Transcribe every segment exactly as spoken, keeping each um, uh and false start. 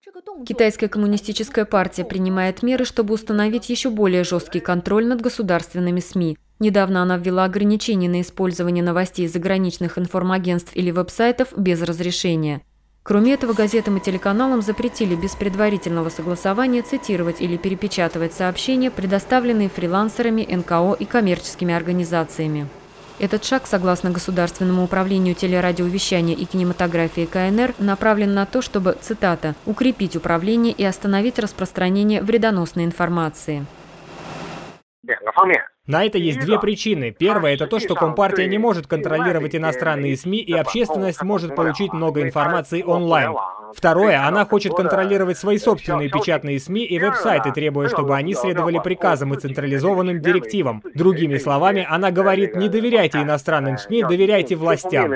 Китайская коммунистическая партия принимает меры, чтобы установить еще более жесткий контроль над государственными СМИ. Недавно она ввела ограничения на использование новостей заграничных информагентств или веб-сайтов без разрешения. Кроме этого, газетам и телеканалам запретили без предварительного согласования цитировать или перепечатывать сообщения, предоставленные фрилансерами, эн ка о и коммерческими организациями. Этот шаг, согласно Государственному управлению телерадиовещания и кинематографии ка эн эр, направлен на то, чтобы, цитата, «укрепить управление и остановить распространение вредоносной информации». На это есть две причины. Первая – это то, что Компартия не может контролировать иностранные СМИ, и общественность может получить много информации онлайн. Второе – она хочет контролировать свои собственные печатные СМИ и веб-сайты, требуя, чтобы они следовали приказам и централизованным директивам. Другими словами, она говорит: не доверяйте иностранным СМИ, доверяйте властям.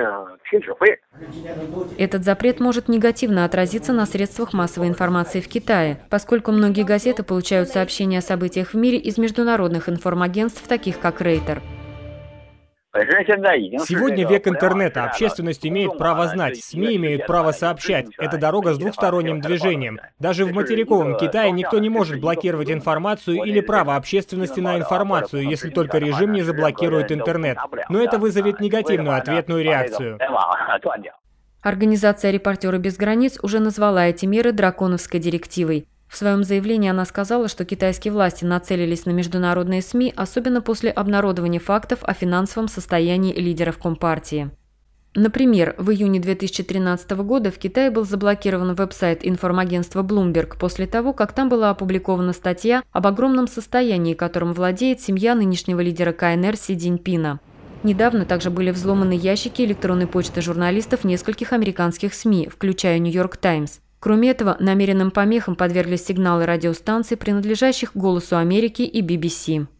Этот запрет может негативно отразиться на средствах массовой информации в Китае, поскольку многие газеты получают сообщения о событиях в мире из международных информагентств, таких как Рейтер. Сегодня век интернета. Общественность имеет право знать, СМИ имеют право сообщать. Это дорога с двухсторонним движением. Даже в материковом Китае никто не может блокировать информацию или право общественности на информацию, если только режим не заблокирует интернет. Но это вызовет негативную ответную реакцию. Организация «Репортеры без границ» уже назвала эти меры драконовской директивой. В своем заявлении она сказала, что китайские власти нацелились на международные СМИ, особенно после обнародования фактов о финансовом состоянии лидеров Компартии. Например, в июне две тысячи тринадцатого года в Китае был заблокирован веб-сайт информагентства Bloomberg после того, как там была опубликована статья об огромном состоянии, которым владеет семья нынешнего лидера ка эн эр Си Цзиньпина. Недавно также были взломаны ящики электронной почты журналистов нескольких американских СМИ, включая «Нью-Йорк Таймс». Кроме этого, намеренным помехам подверглись сигналы радиостанций, принадлежащих «Голосу Америки» и би би си.